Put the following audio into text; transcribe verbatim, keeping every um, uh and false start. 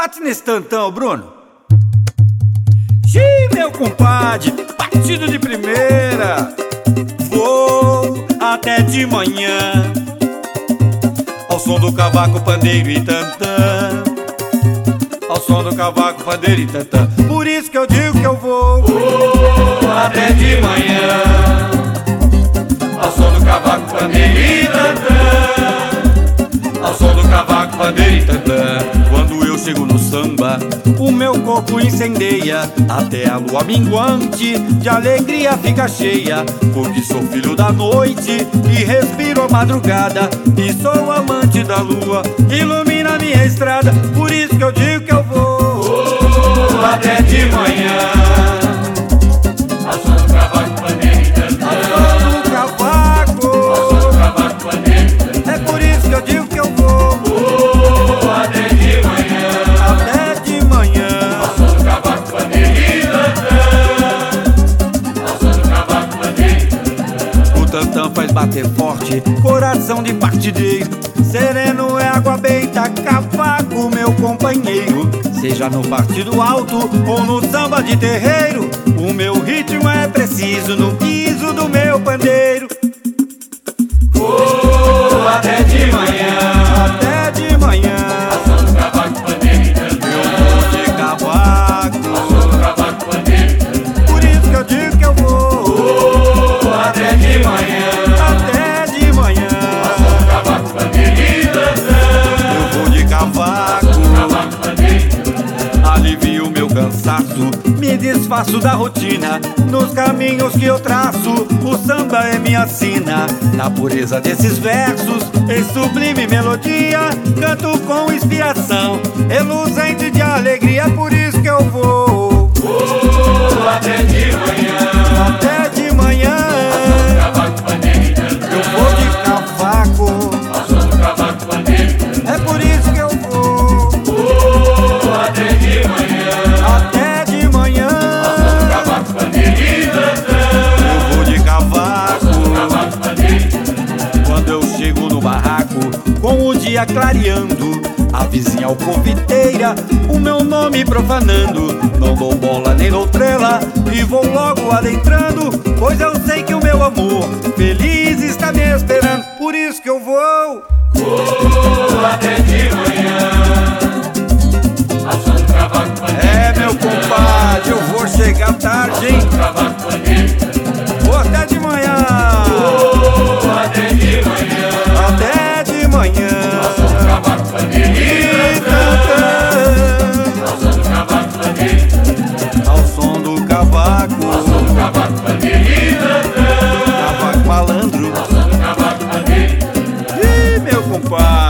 Bate nesse tantão, Bruno. Xiii, meu compadre, batido de primeira. Vou até de manhã ao som do cavaco, pandeiro e tantã. Ao som do cavaco, pandeiro e tantã. Por isso que eu digo que eu vou, vou até de manhã ao som do cavaco, pandeiro e tantã. Ao som do cavaco, pandeiro e tantã. Quando eu chego no samba, o meu corpo incendeia, até a lua minguante de alegria fica cheia. Porque sou filho da noite e respiro a madrugada, e sou amante da lua, ilumina minha estrada. Por isso que eu digo que eu vou, vou até de manhã ao som do cavaco, pandeiro e tantã. Ao som do cavaco, ao som do cavaco, pandeiro e tantã. É por isso que eu digo que eu vou, vou até de manhã, até de manhã ao som do cavaco, pandeiro e tantã. Ao som do cavaco, pandeiro e tantã. O tantã faz bater forte coração de partideiro. Sereno é água benta, cavaco meu companheiro. Seja no partido alto ou no samba de terreiro, o meu ritmo é preciso no piso do meu pandeiro. Vou até de manhã, até de manhã ao som do cavaco, pandeiro e tantã. Eu vou de cavaco ao som do cavaco, pandeiro e tantã. Por isso que eu digo que eu vou, vou até de manhã, até de manhã ao som do cavaco, pandeiro e tantã. Eu vou de cavaco, alivio meu cansaço, me desfaço da rotina. Nos caminhos que eu traço, o samba é minha sina. Na pureza desses versos, em sublime melodia, canto com inspiração, reluzente de alegria. Por isso que eu vou, vou até de manhã, até de manhã eu vou de cavaco ao som do cavaco, pandeiro e tantã. É por isso que eu vou, vou até de manhã, até de manhã ao som do cavaco, pandeiro e tantã. Eu vou de cavaco ao som do cavaco, pandeiro e tantã. Quando eu chego no barraco, com o dia clareando, a vizinha alcoviteira o meu nome profanando. Não dou bola nem dou trela e vou logo adentrando, pois eu sei que o meu amor feliz está me esperando. Por isso que eu vou, vou até de manhã ao som do cavaco, pandeiro. É, meu compadre, eu vou chegar tarde, hein? Vou até de manhã, vou até de manhã, até de manhã ao som do cavaco, pandeiro e tantã. Ao som do cavaco, pandeiro e tantã. Ao som do cavaco, ao som do cavaco, pandeiro e tantã. Cavaco malandro, ao som do cavaco, pandeiro e tantã. Ih, meu compadre.